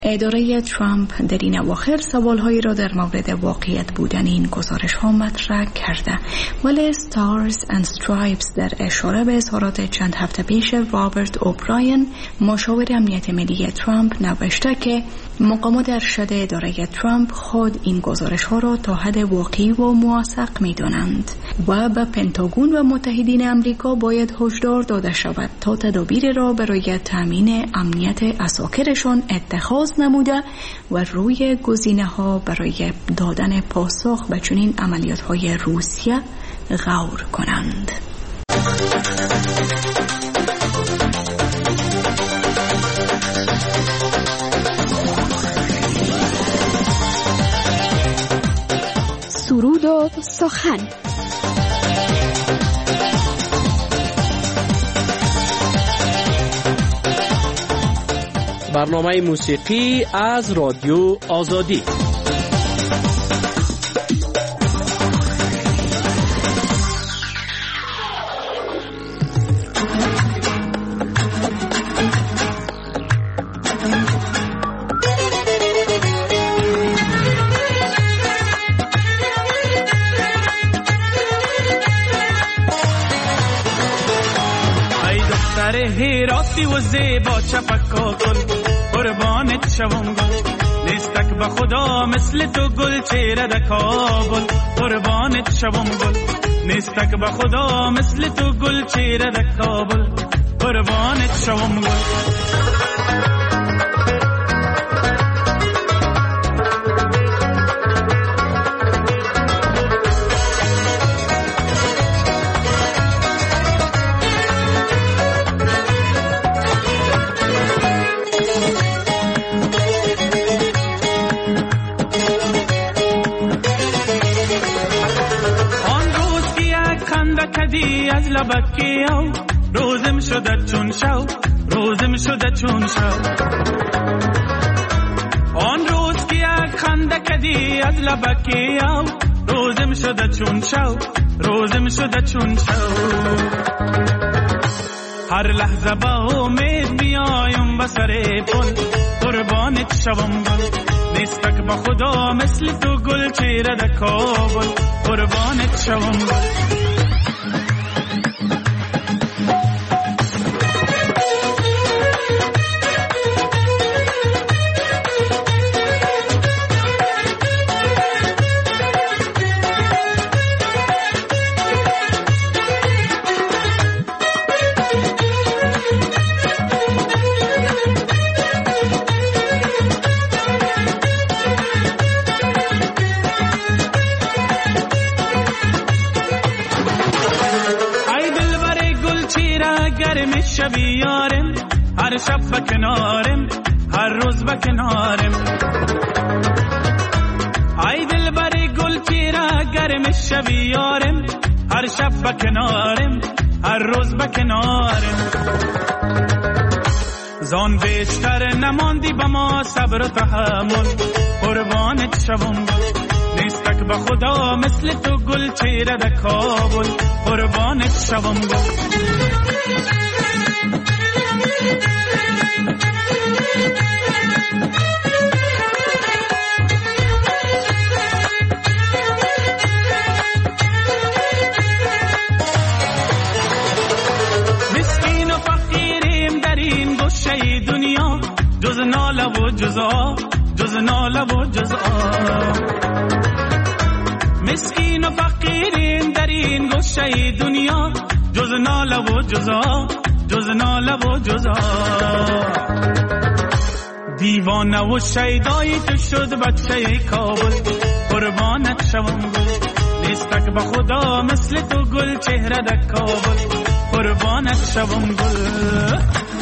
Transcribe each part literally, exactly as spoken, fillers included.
اداره ترامپ در این اواخر سوالهایی را در مورد واقعیت بودن این گزارش ها مطرح کرده، ولی ستارز اند استرایپس در اشاره به اظهارات چند هفته پیش رابرت اوبراین مشاور امنیت ملی ترامپ نوشته که مقامات ارشد اداره ترامپ خود این گزارش ها را تا حد واقعی و موثق می دانند و به پنتاگون و متحدین امریکا باید هشدار داده شود تا تدابیر را برای تامین امنیت اساکرشان اتخاذ نموده و روی گزینه ها برای دادن پاسخ به چنین عملیات های روسیه غور کنند. سرود و سخن. برنامه موسیقی از رادیو آزادی. هیراتی و زیبا چپکا گل قربانت شوم گل نیستک به خدا مثل تو گل چهره د کابل قربانت شوم گل نیستک به خدا مثل تو گل چهره د کابل قربانت شوم گل. از لبکی او روزم شده چون شو روزم شده چون شو آن روز که یک خنده کدی از لبکی او روزم شده چون شو روزم شده چون شو هر لحظه با امید بیایم به سر پل قربانت شوم گل نیستک به خدا مثل تو گل چهره د کابل قربانت شوم گل. شبی یارم هر شب بکنارم هر روز بکنارم ای دل بری گل چیرا گرم شبی یارم هر شب بکنارم هر روز بکنارم زان بیشتر نماندی با ما صبر و تحمل قربانت شوم نیستک به خدا مثل تو گل چهره د کابل قربانت شوم گل. مسکین و فقیریم در این گوشه دنیا جز ناله و جزا جز ناله و جزا مسکین و فقیریم در این گوشه دنیا جز ناله و جزا جز ناله و جزا دیوانه و شیدای تو شد بچه کابل قربانت شوم گل نیستک به خدا مثل تو گل چهره د کابل قربانت شوم گل.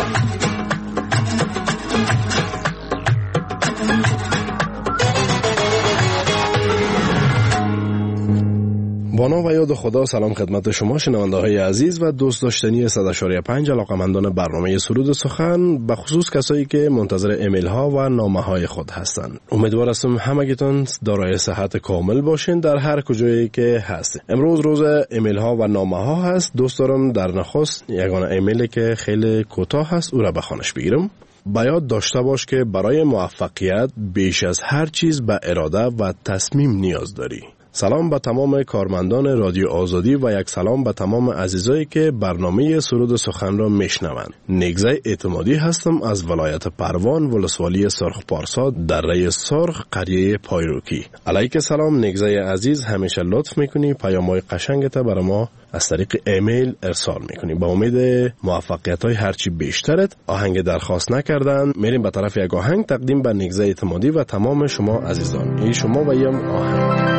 با نام و یاد خدا سلام خدمت شما شنونده های عزیز و دوست داشتنی صد و چهار پنج علاقمندان برنامه سرود سخن، به خصوص کسایی که منتظر ایمیل ها و نامه های خود هستند. امیدوار هستم همگیتون دارای صحت کامل باشین در هر کجایی که هستین. امروز روز ایمیل ها و نامه ها هست. دوست دارم در نخست یگانه ایمیلی که خیلی کوتاه هست او را به خوانش بگیرم. به یاد داشته باش که برای موفقیت بیش از هر چیز به اراده و تصمیم نیاز داری. سلام به تمام کارمندان رادیو آزادی و یک سلام به تمام عزیزایی که برنامه سرود سخن را میشنوند. نگزه اعتمادی هستم از ولایت پروان، ولسوالی سرخ پارسا، دره سرخ، قریه پایروکی. علیک سلام نگزه عزیز، همیشه لطف میکنی پیام‌های قشنگت برای ما از طریق ایمیل ارسال میکنی. با امید موفقیت های هرچی بیشترت. آهنگ درخواست نکردن، میریم به طرف یک آهنگ تقدیم به نگزه اعتمادی و تمام شما عزیزان. این شما و یم آهنگ.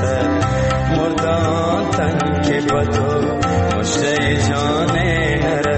مردان تن که با تو مشته جان نرسد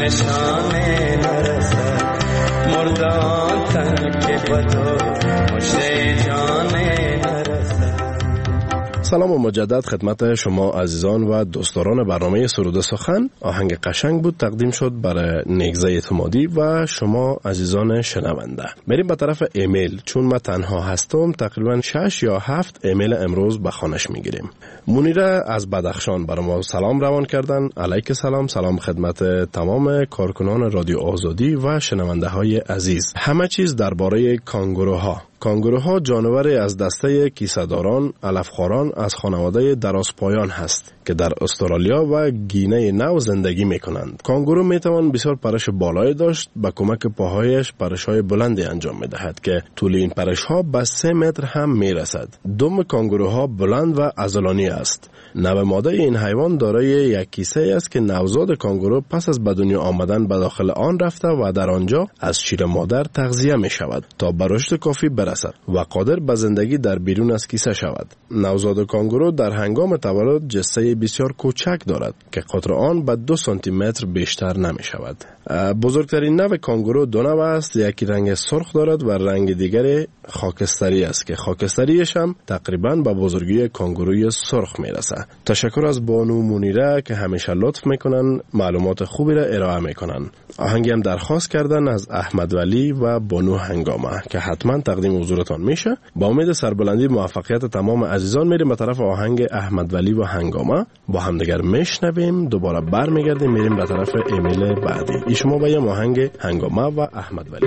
نشانه نرسد مردان تن که بدو مشت جانه نرسد. سلام و مجدد خدمت شما عزیزان و دوستداران برنامه سرود سخن. آهنگ قشنگ بود تقدیم شد برای نیگزه اعتمادی و شما عزیزان شنونده. بریم به طرف ایمیل، چون من تنها هستم تقریبا شش یا هفت ایمیل امروز به خانش میگیریم. منیره از بدخشان برای ما سلام روان کردن. علیک سلام. سلام خدمت تمام کارکنان رادیو آزادی و شنونده های عزیز. همه چیز درباره کانگوروها. کانگوروها جانوری از دسته کیسه‌داران علفخواران از خانواده درازپایان هست که در استرالیا و گینه نو زندگی می کنند. کانگورو می توان بسیار پرش بالایی داشت، با کمک پاهایش پرش‌های بلندی انجام می دهد که طول این پرش‌ها به سه متر هم می رسد. دم کانگوروها بلند و عضلانی است. نو ماده این حیوان دارای یک کیسه است که نوزاد کانگورو پس از به دنیا آمدن به داخل آن رفته و در آنجا از شیر مادر تغذیه می شود تا به رشد کافی برسد و قادر به زندگی در بیرون از کیسه شود. نوزاد کانگورو در هنگام تولد جثه بسیار کوچک دارد که قطر آن به دو سانتی متر بیشتر نمی شود. بزرگترین نو کانگورو دو نو است. یکی رنگ سرخ دارد و رنگ دیگری خاکستری است که خاکستریش هم تقریبا به بزرگی کانگوروی سرخ می رسد. تشکر از بانو منیره که همیشه لطف میکنن، معلومات خوبی را ارائه میکنن. آهنگی هم درخواست کردن از احمد ولی و بانو هنگامه که حتما تقدیم حضورتان میشه. با امید سربلندی موفقیت تمام عزیزان میریم به طرف آهنگ احمد ولی و هنگامه. با همدیگر میشنویم، دوباره برمیگردیم میریم به طرف ایمیل بعدی. ای شما با یه آهنگ هنگامه و احمد ولی.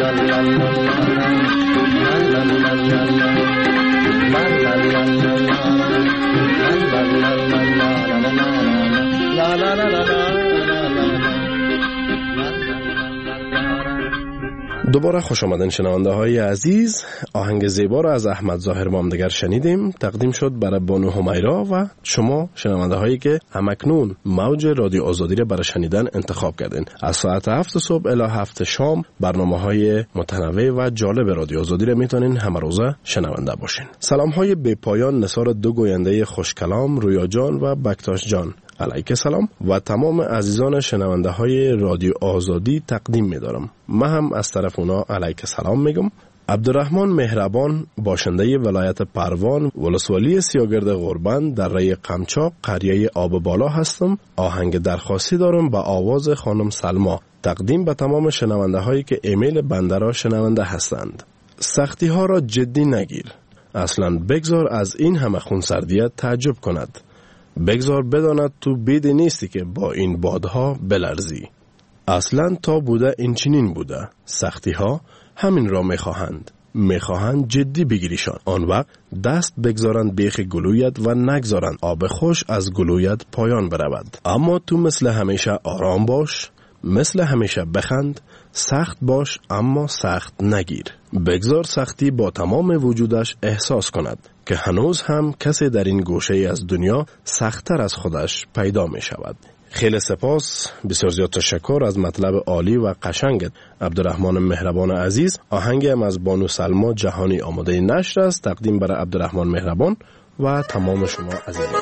دوباره خوش آمدن شنونده های عزیز. آهنگ زیبا را از احمد ظاهر با هم دیگر شنیدیم. تقدیم شد برای بانو همیرا و شما شنونده هایی که همکنون موج رادیو آزادی را برای شنیدن انتخاب کردین. از ساعت هفت صبح الی هفت شام برنامه های متنوع و جالب رادیو آزادی را میتونین همه روزه شنونده باشین. سلام های بی پایان نثار دو گوینده خوشکلام، رویا جان و بکتاش جان علیک سلام و تمام عزیزان شنونده های رادیو آزادی تقدیم می‌دارم. من هم از طرف اونا علیک سلام میگم. عبدالرحمن مهربان، باشنده ولایت پروان، ولسوالی سیاگرد غربند در ری قمچاق، قریه آب بالا هستم. آهنگ درخواستی دارم با آواز خانم سلما، تقدیم به تمام شنونده هایی که ایمیل بنده را شنونده هستند. سختی ها را جدی نگیر، اصلا بگذار از این همه خونسردیت تعجب کند. بگذار بداند تو بید نیستی که با این بادها بلرزی. اصلا تا بوده این چنین بوده. سختی ها همین را میخواهند. میخواهند جدی بگیریشان. آن وقت دست بگذارند بیخ گلویت و نگذارند آب خوش از گلویت پایان برود. اما تو مثل همیشه آرام باش، مثل همیشه بخند، سخت باش اما سخت نگیر. بگذار سختی با تمام وجودش احساس کند که هنوز هم کسی در این گوشه از دنیا سخت‌تر از خودش پیدا می شود. خیلی سپاس، بسیار زیاد تشکر از مطلب عالی و قشنگت عبدالرحمن مهربان عزیز. آهنگی هم از بانو سلما جهانی آماده نشر است، تقدیم برای عبدالرحمن مهربان و تمام شما عزیزان.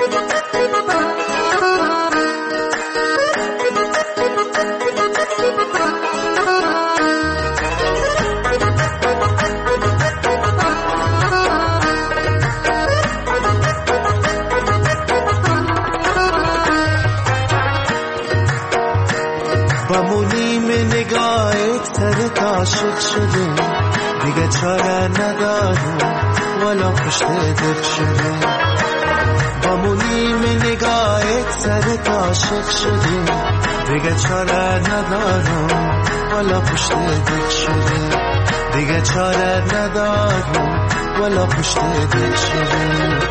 عاشق شده دیگه چاره ندارم والا پشت دل شده با مونیم نگاهت سرت عاشق شده دیگه چاره ندارم والا پشت دل شده دیگه چاره ندارم والا پشت دل شده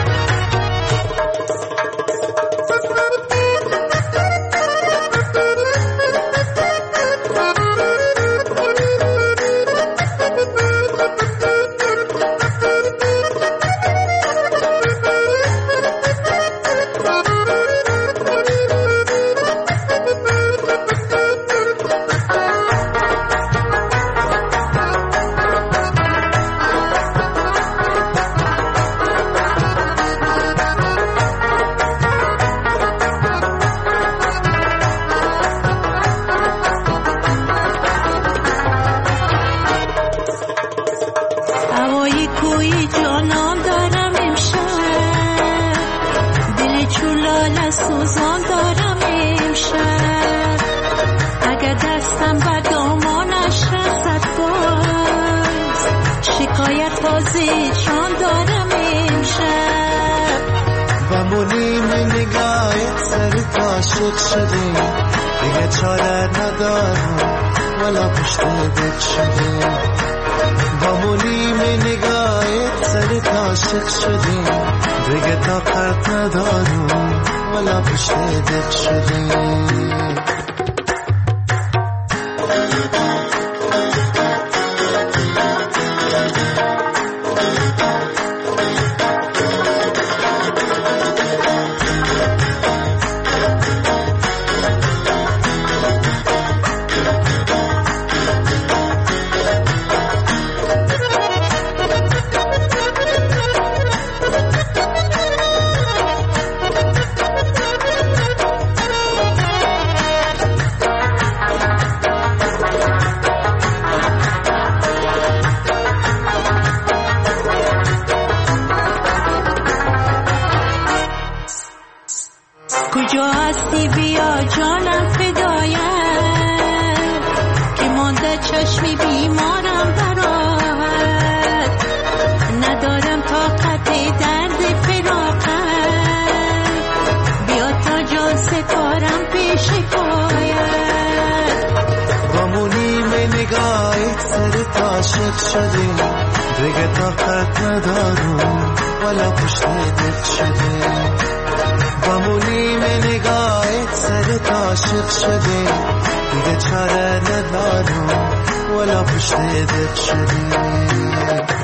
عاشق شده دیگه چاره ندارم والا پشت دل شده با مونیم نگاهت سرت عاشق شده دیگه طاقت ندارم والا پشت دل شده کجا هستی بیا جانم فدایت که مانده چشمی بیمارم برات ندارم طاقت درد فراقت بیا تا جان سپارم پیش پایت با مونیم نگاهت عاشق شدیم دیگه طاقت ندارم والا پشت دل شدیم بمونیم نگاهت سرت عاشق شدیم دیگه چاره ندارم والا پشت دل شدیم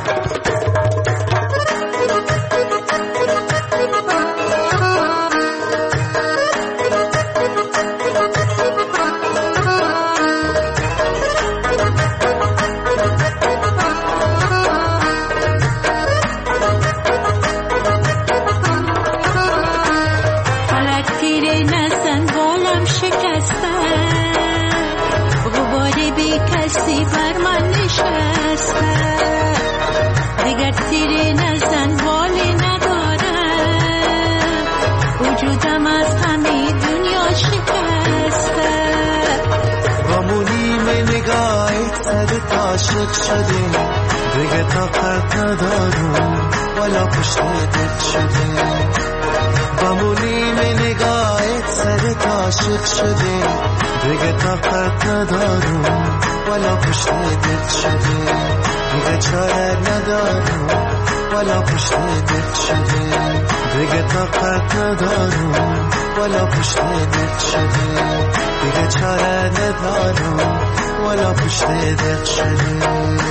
عاشق شدیم دیگه طاقت ندارم والا پشت دل شدیم بمونیم نگاهت سرت عاشق شدیم دیگه طاقت ندارم والا پشت دل شدیم دیگه چاره ندارم والا پشت دل شدیم دیگه طاقت ندارم والا پشت دل شدیم دیگه چاره ندارم والا پشت دل شدیم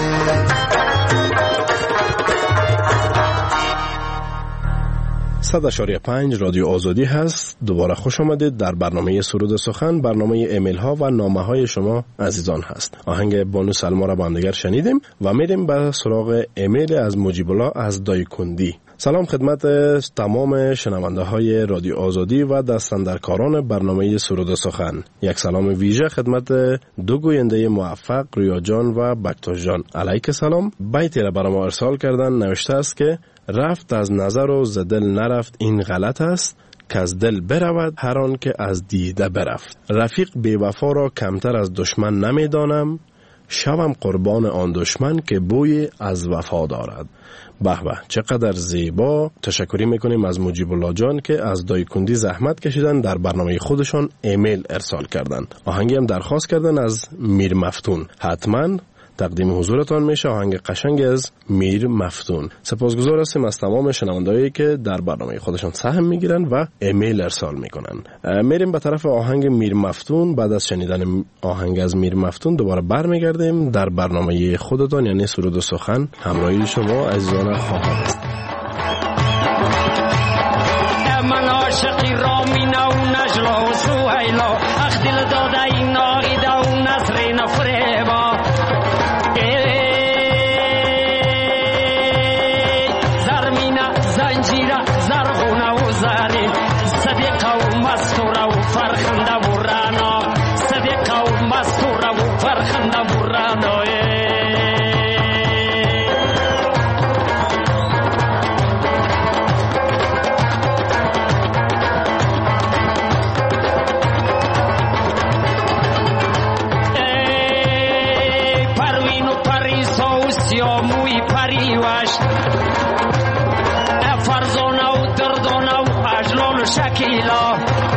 صد اشاریه پنج رادیو آزادی هست. دوباره خوش آمدید در برنامه سرود سخن. برنامه ایمیل ها و نامه های شما عزیزان هست. آهنگ بانو سلما را با هم دیگر شنیدیم و میریم به سراغ ایمیل از مجیب‌الله از دایکندی. سلام خدمت تمام شنونده های رادیو آزادی و دستاندرکاران برنامه سرود سخن. یک سلام ویژه خدمت دو گوینده موفق رویا جان و بکتاش جان. علیک سلام. بیتی را برای ما ارسال کردن. نوشته است که رفت از نظر و ز دل نرفت این غلط است که از دل برود هر آن که از دیده برفت. رفیق بی وفا را کمتر از دشمن نمیدانم شوم قربان آن دشمن که بوی از وفا دارد. به به چقدر زیبا. تشکری میکنیم از مجیب الله جان که از دایکندی زحمت کشیدن در برنامه خودشان ایمیل ارسال کردن. آهنگی هم درخواست کردن از میر مفتون. حتما تقدیم حضورتان میشه آهنگ قشنگ از میر مفتون. سپاسگزار هستیم از تمام شنوندهایی که در برنامه خودشان سهم میگیرن و ایمیل ارسال میکنن. میریم به طرف آهنگ میر مفتون. بعد از شنیدن آهنگ از میر مفتون دوباره برمیگردیم در برنامه خودتان یعنی سرود و سخن. همراهی شما عزیزان خواهد است. من عاشقی را مینا و نجلا و سویلا اخ دل داده این ناغیده و نصر نفریبا زرمینا زنجیره زرغونه و زرین صدیقه و مستوره و فرخنده و رانا صدیقه و مستوره و فرخنده و رانا یا موی پریوش فرزانه و دردانه و اجلال و شکیلا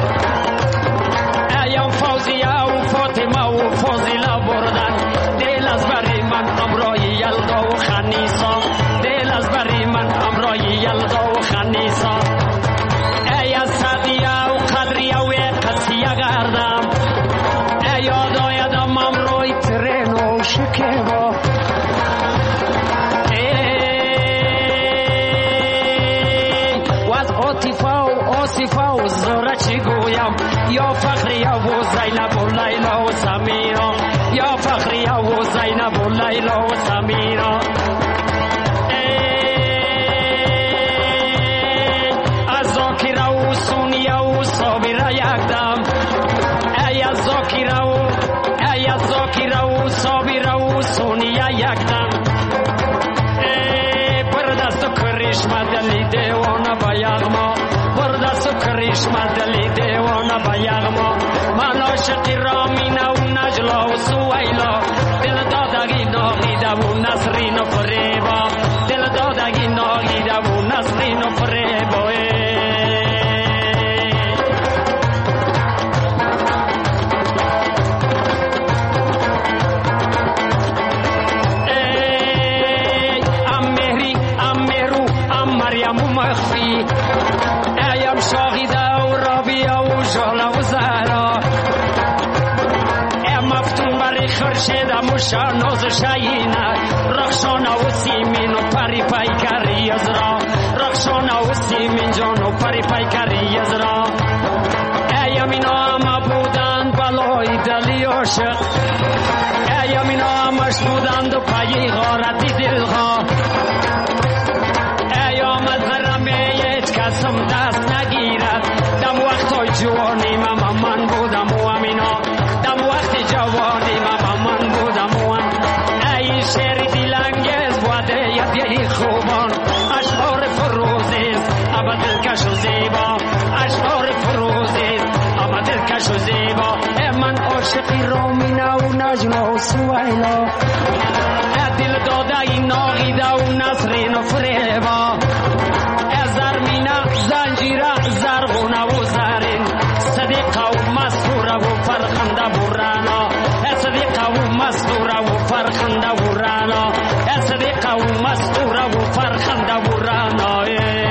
ایام فوزیه و فاطمه و فاضله بردن دل از بری من امرای یلدا و خنیسا دل از بری من امرای یلدا و خنیسا ای از صدیه و قدریه و قصیه گردم ای یاد آیدم امرای ترین و شکیبا آصفه و زوره چی گویم یا فخریه و زینب و لیلا و سمیرا یا فخریه و زینب و لیلا و سمیرا از زاکره و سونیه و صابره یکدم ای از زاکره و ای از زاکره و صابره و سونیه یکدم بر دست و کرشمه دلی دیوانه با یغما کرشمه دلی دیوانه با یغما من عاشقی رامینه و نجلا و سویلا دل دادگی ناغیده و نسرین و فریبا دل دادگی ناغیده و نسرین و فریبا ای بودم و مخفی ایم شاقیده و رابیه و جاله و زهرا ام مفتون بری خرشیدم و شانوز شاینه رخشانه و سیمین و پری پیکری از را رخشانه و سیمین جان و پری پیکری از را ایم اینا همه بودند بلای دلی عاشق ایم اینا همش بودند و پایی غارتی دلها ایم از غرمه هیچ کسم دست نگیرد دم وقتای جوانی من من بودم و امینا دم وقت جوانی من من بودم و ای شعر دیلنگز بوده یدی خوبان اشعار فروزیز اما دلکش و زیبا اشعار فروزیز اما دلکش و زیبا من عاشقی رومینا و نجلا و سویلا دل داده این ناغیده و نسرین و فریبا زرمینا زنجیره زرغونه و زرین صدیقه و مستوره و فرخنده و رانا صدیقه و مستوره و فرخنده و رانا صدیقه و مستوره و فرخنده و رانا.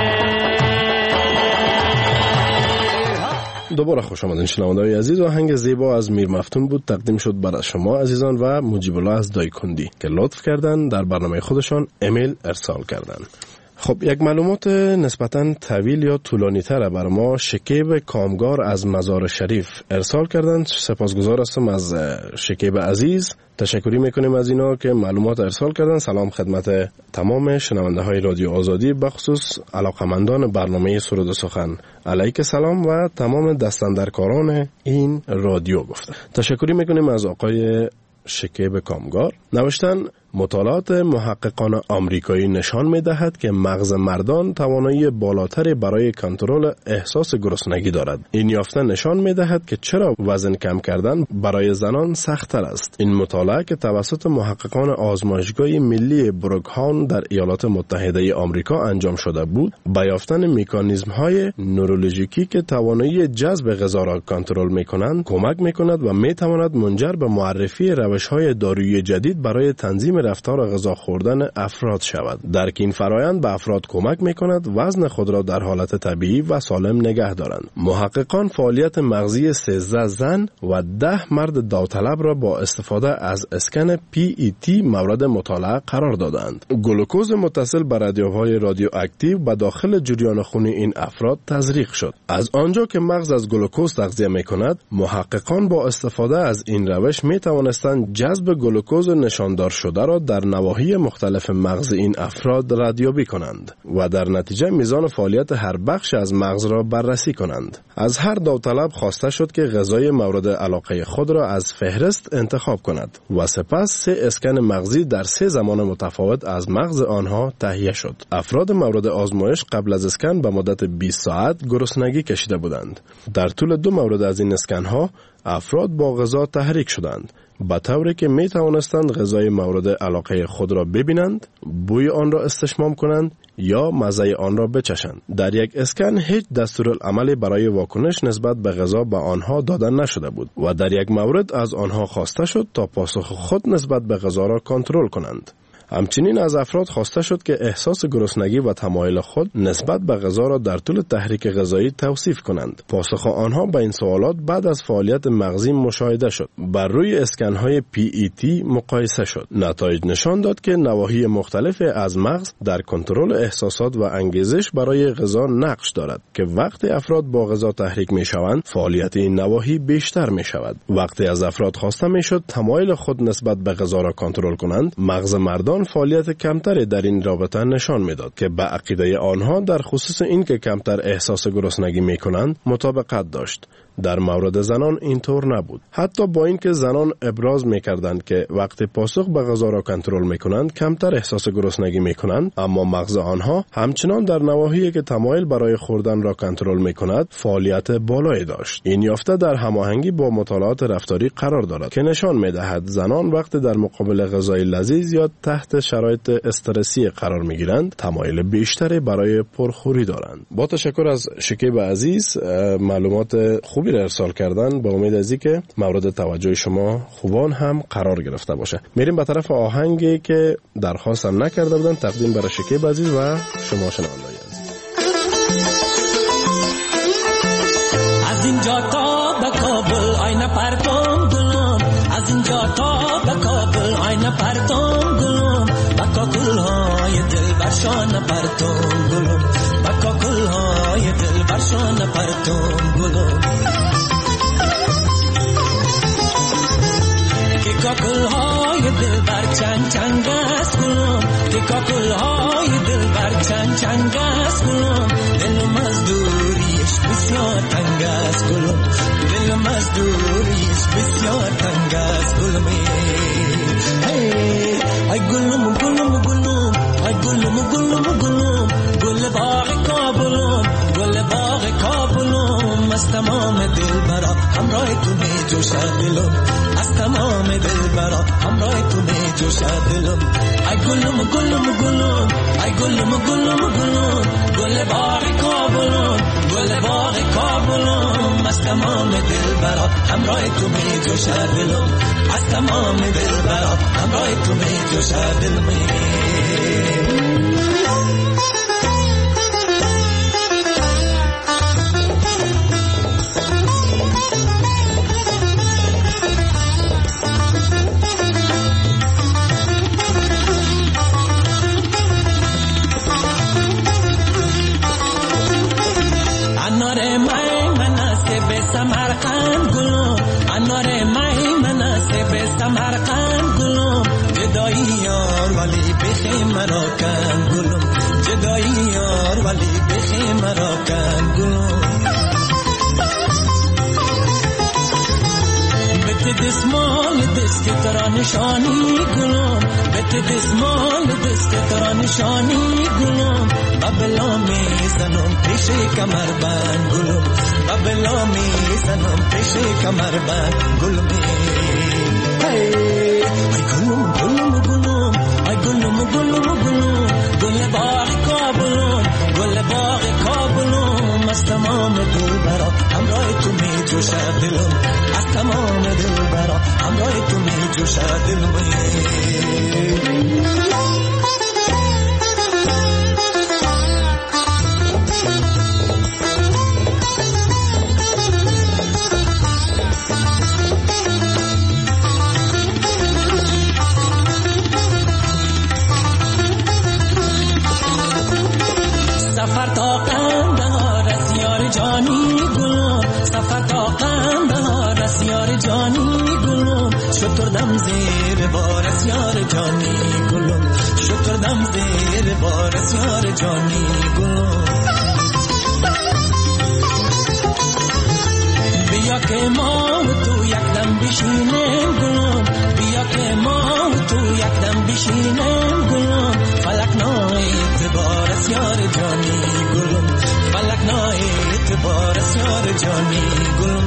دوباره خوش آمدین شنونده‌های عزیز. آهنگ زیبا از میر مفتون بود، تقدیم شد برای شما عزیزان و مجیب الله از دایکندی که لطف کردن در برنامه خودشان ایمیل ارسال کردن. خب یک معلومات نسبتاً طویل یا طولانی تر بر ما شکیب کامگار از مزار شریف ارسال کردند. سپاسگزار هستم از شکیب عزیز، تشکری میکنیم از اینا که معلومات ارسال کردن. سلام خدمت تمام شنونده های رادیو آزادی، بخصوص علاقمندان برنامه سرود و سخن. علیک سلام و تمام دستاندرکاران این رادیو گفته. تشکری میکنیم از آقای شکیب کامگار. نوشتن مطالعات محققان آمریکایی نشان می‌دهد که مغز مردان توانایی بالاتری برای کنترل احساس گرسنگی دارد. این یافته نشان می‌دهد که چرا وزن کم کردن برای زنان سخت‌تر است. این مطالعه که توسط محققان آزمایشگاه ملی بروکهاون در ایالات متحده آمریکا انجام شده بود، به یافتن مکانیزم‌های نورولوژیکی که توانایی جذب غذا را کنترل می‌کنند کمک می‌کند و می‌تواند منجر به معرفی روش‌های دارویی جدید برای تنظیم رفتار غذا خوردن افراد شود. درک این فرایند به افراد کمک می‌کند وزن خود را در حالت طبیعی و سالم نگه دارند. محققان فعالیت مغزی سیزده زن و ده مرد داوطلب را با استفاده از اسکن پی ای تی مورد مطالعه قرار دادند. گلوکوز متصل به رادیوهای رادیواکتیو به داخل جریان خونی این افراد تزریق شد. از آنجا که مغز از گلوکوز تغذیه می‌کند، محققان با استفاده از این روش می‌توانستند جذب گلوکوز نشاندار شده را در نواحی مختلف مغز این افراد ردیابی کنند و در نتیجه میزان فعالیت هر بخش از مغز را بررسی کنند. از هر داوطلب خواسته شد که غذای مورد علاقه خود را از فهرست انتخاب کند و سپس سه اسکن مغزی در سه زمان متفاوت از مغز آنها تهیه شد. افراد مورد آزمایش قبل از اسکن به مدت بیست ساعت گرسنگی کشیده بودند. در طول دو مورد از این اسکن ها افراد با غذا تحریک شدند، به طوری که می توانستند غذای مورد علاقه خود را ببینند، بوی آن را استشمام کنند یا مزه آن را بچشند. در یک اسکن هیچ دستورالعملی برای واکنش نسبت به غذا به آنها داده نشده بود و در یک مورد از آنها خواسته شد تا پاسخ خود نسبت به غذا را کنترل کنند. همچنین از افراد خواسته شد که احساس گرسنگی و تمایل خود نسبت به غذا را در طول تحریک غذایی توصیف کنند. پاسخ آنها به این سوالات بعد از فعالیت مغزی مشاهده شد. بر روی اسکن‌های پی ای تی مقایسه شد. نتایج نشان داد که نواحی مختلف از مغز در کنترل احساسات و انگیزش برای غذا نقش دارد که وقتی افراد با غذا تحریک می‌شوند، فعالیت این نواحی بیشتر می‌شود. وقتی از افراد خواسته می‌شد تمایل خود نسبت به غذا را کنترل کنند، مغز مردان فعالیت کمتری در این رابطه نشان میداد که به عقیده آنها در خصوص این که کمتر احساس گرسنگی میکنند مطابقت داشت. در مورد زنان اینطور نبود. حتی با اینکه زنان ابراز میکردند که وقتی پاسخ به غذا را کنترل میکنند کمتر احساس گرسنگی میکنند، اما مغز آنها همچنان در نواحی که تمایل برای خوردن را کنترل میکند فعالیت بالایی داشت. این یافته در هماهنگی با مطالعات رفتاری قرار دارد که نشان میدهد زنان وقتی در مقابل غذای لذیذ یا تحت شرایط استرسی قرار میگیرند تمایل بیشتری برای پرخوری دارند. با تشکر از شکیب عزیز، معلومات خوبی را ارسال کردن. با امید از اینکه مورد توجه شما خوبان هم قرار گرفته باشه. میریم به طرف آهنگی که درخواستم نکرده بودن تقدیم برای شکیب عزیز و شما شنوندگان عزیز. پرتم گلم با کاکل‌های دل برشان پرتم گلم با کاکل‌های دل برشان پرتم گلم که کاکل‌های دل بر چنگ چنگ است گلم که کاکل‌های دل بر چنگ چنگ است گلم دلم از دوریش بسیار تنگ است گلم دلم از دوریش بسیار تنگ است گلم ای گلم گلم گلم ای گلم گلم گلم گل باغ کابلم گل باغ کابلم از تمام دل برا همراه تو می جوشد دلم از تمام دل برا همراه تو می جوشد دلم ای گلم گلم گلم ای گلم گلم گلم گل باغ کابلم گل باغ کابلم از تمام دل برا همراه تو می جوشد دلم از تمام دل برا همراه تو می جوشد دلم سمرقند گلم انار مای مناسب سمرقند گلم جدایی یار ولی بخی مرا کن گلم جدایی یار ولی بخی مرا کن گلم بت دسمال دست ترا نشانی گلم بت دسمال دست ترا نشانی گلم بابلا می زنم پیش کمر بند گلم بابلا می زنم پیش کمر بند گلم ای گلم گلم گلم ای گلم گلم گلم گل باغ کابلم گل باغ کابلم از تمام دل برا همراه تو می جوشد دلم از تمام دل برا همراه تو می جوشد دلم سفر تا قندهار از یار جانی گلم سفر تا قندهار از یار جانی گلم شتردم زیر بار از یار جانی گلم شتردم زیر بار از یار جانی گلم بیا که ما تو یک دم بشینیم گلم بیا که ما تو یک دم بشینیم گلم فلک نای اعتبار از یار جانی گلم فلک نای اعتبار از یار جانی گلم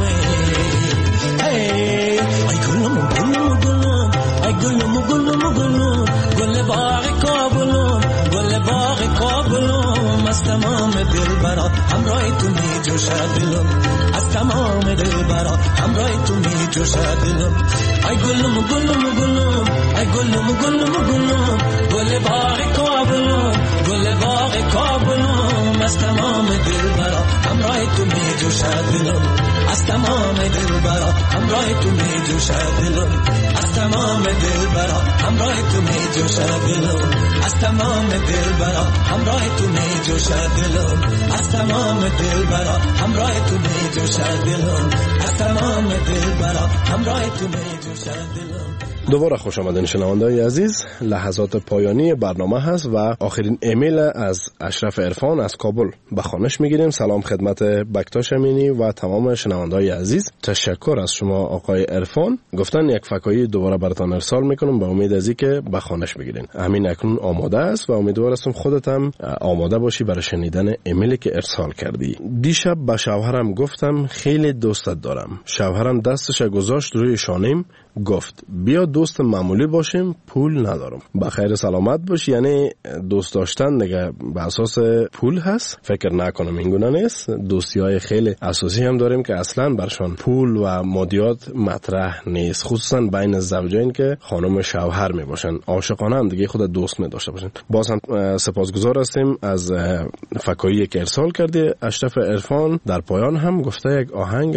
ای گلم گلم گلم ای گلم گلم گلم گل باغ کابلم گل باغ کابلم از تمام دل برا همراه تو می جوشد دلم از تمام دل برا همراه تو می جوشد دلم ای گلم گلم گلم ای گلم گلم گلم گل باغ کابلم گل باغ کابلم از تمام دل برا همراه تو می جوشد دلم از تمام دل برا همراه تو می جوشد دلم از تمام دل برا همراه تو می جوشد دلم از تمام دل برا همراه تو می جوشد دلم از تمام دل برا همراه تو می جوشد دلم از تمام دل برا همراه تو می جوشد دلم. دوباره خوش آمدین شنونده‌های عزیز. لحظات پایانی برنامه هست و آخرین ایمیل از اشرف عرفان از کابل به خوانش میگیریم. سلام خدمت بکتاش امینی و تمام شنونده‌های عزیز. تشکر از شما آقای عرفان. گفتن یک فکایی دوباره براتون ارسال میکنم به امید از اینکه به خوانش بگیرین. همین اکنون آماده است و امیدوار هستم خودت هم آماده باشی برای شنیدن ایمیلی که ارسال کردی. دیشب به شوهرم گفتم خیلی دوستت دارم. شوهرم دستش گذاشت روی شانم، گفت بیا دوست معمولی باشیم، پول ندارم. بخیر سلامت باش. یعنی دوست داشتن دیگه به اساس پول هست؟ فکر نکنم این گونه نیست. دوستی های خیلی اساسی هم داریم که اصلا برشان پول و مادیات مطرح نیست، خصوصا بین زوجین که خانم شوهر می باشن. عاشقانه هم دیگه خود دوست می داشته باشن. باز هم سپاسگزار هستیم از فکایی که ارسال کردی اشرف عرفان. در پایان هم گفته یک آهنگ از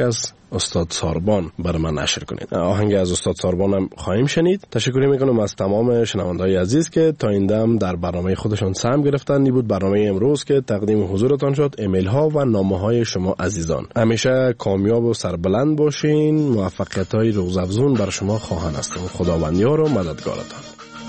استاد ساربان بر من نشر کنید. آهنگ از استاد ساربان هم خواهیم شنید. تشکر میکنم از تمام شنونده‌های عزیز که تا این دم در برنامه خودشان سهم گرفتن. این بود برنامه امروز که تقدیم حضورتان شد. ایمیل ها و نامه های شما عزیزان. همیشه کامیاب و سربلند باشین. موفقیت های روزافزون بر شما خواهان هستم. خداوندیار و مددگارتان.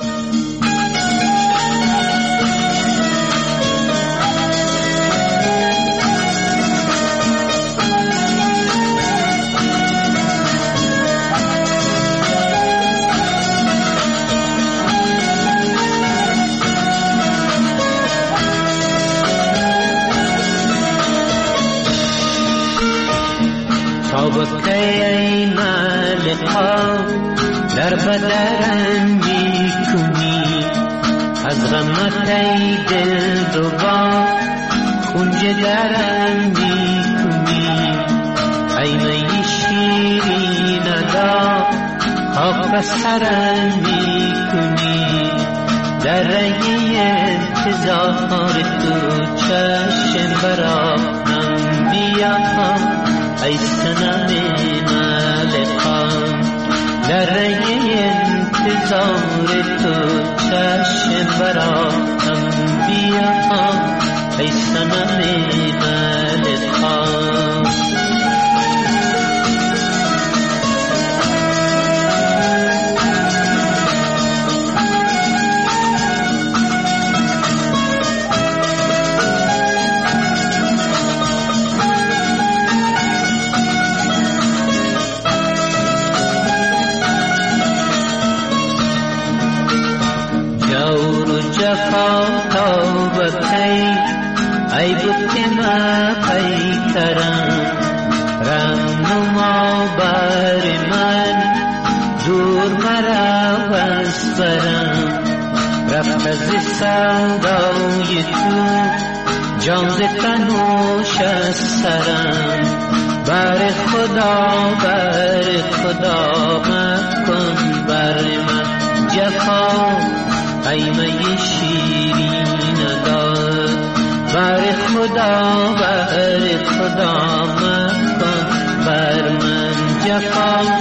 در بدرم میکنی از غمت ای دل دوبا خونج درم میکنی ای می شیرین ادا خاک بر سرم میکنی در رنگ انتظار تو چشم برام بیا ای سنم ملکان در رنگ انتظار تو چشم برام بیا ای سنم ملکان ای بکنا پی کرم رهنما بر من دور مرا بس برم رفت از سودای تو جان ز تنوش از سرم بر خدا بر خدا مکن بر من جفا ای می شیرین داد بر خدا بر خدا مکن بر من جفا